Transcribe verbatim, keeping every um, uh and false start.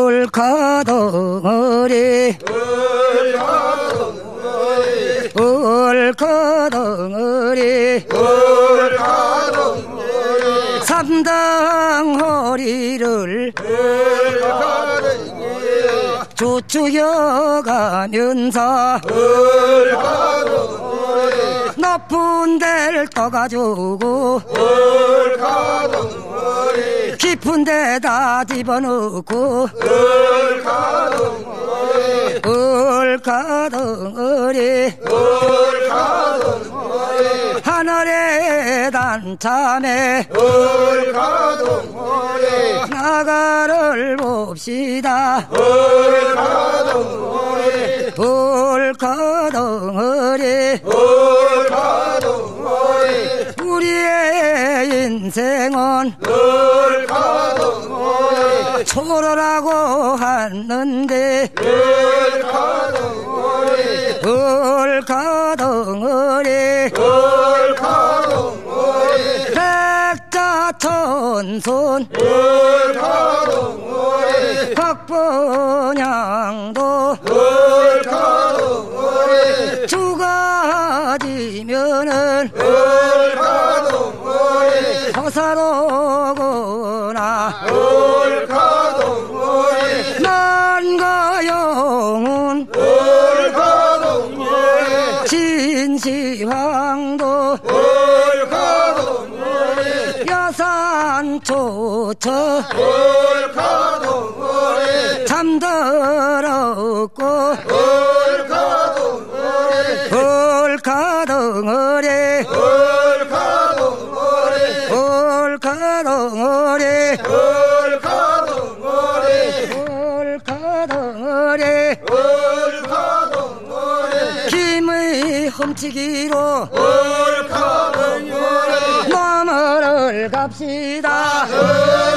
울카덩어리 울카덩어리 울카덩어리 삼당허리를 조추여가면서 높은 데를 떠가지고 깊은 데다 집어넣고 울카덩어리 하늘에 단참에 나가를 봅시다. 울카덩어리 울카덩어리 우리의 인생은 울카덩어리 초라라고 하는데 울카덩어리 울카덩어리 울카덩어리 백자천손 울카덩어리 박번향도 울카덩어리 죽어지면은 울카덩어리 허사로구나 울카덩어리 난가영은 울카덩어리 진시황도 울카덩어리 여산초처 울카덩어리 잠들었고 울카덩어리 울카덩어리 울카덩어리 울카덩어리 울카덩어리 김의 훔치기로 울카덩어리 넘어를 갑시다.